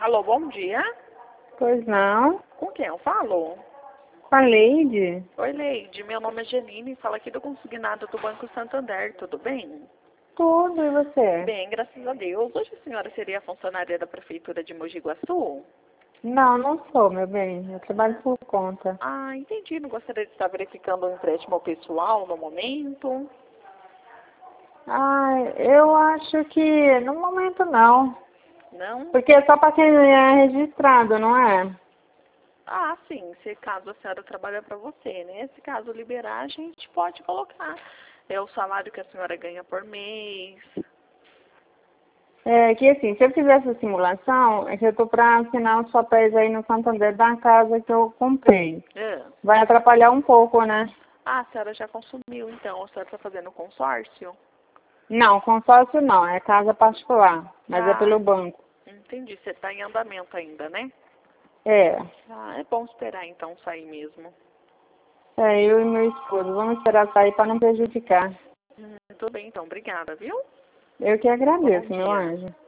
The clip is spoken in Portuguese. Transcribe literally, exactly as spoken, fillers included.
Alô, bom dia. Pois não. Com quem eu falo? Com a Leide? Oi, Leide. Meu nome é Janine. Falo aqui do Consignado do Banco Santander. Tudo bem? Tudo, e você? Bem, graças a Deus. Hoje a senhora seria funcionária da Prefeitura de Mogi Guaçu? Não, não sou, meu bem. Eu trabalho por conta. Ah, entendi. Não gostaria de estar verificando um empréstimo pessoal no momento? Ah, eu acho que no momento não. Não? Porque é só para quem é registrado, não é? Ah, sim. Se caso a senhora trabalha para você, né? Se caso liberar, a gente pode colocar. É o salário que a senhora ganha por mês. É que assim, se eu fizer essa simulação, é que eu tô para assinar os papéis aí no Santander da casa que eu comprei. É. Vai atrapalhar um pouco, né? Ah, a senhora já consumiu, então. A senhora está fazendo consórcio? Não, consórcio não, é casa particular, mas é Ah, pelo banco. entendi. Você está em andamento ainda, né? É. Ah, é bom esperar então sair mesmo. É, eu e meu esposo. Vamos esperar sair para não prejudicar. Hum, tudo bem então. Obrigada, viu? Eu que Bom agradeço, meu dia. anjo.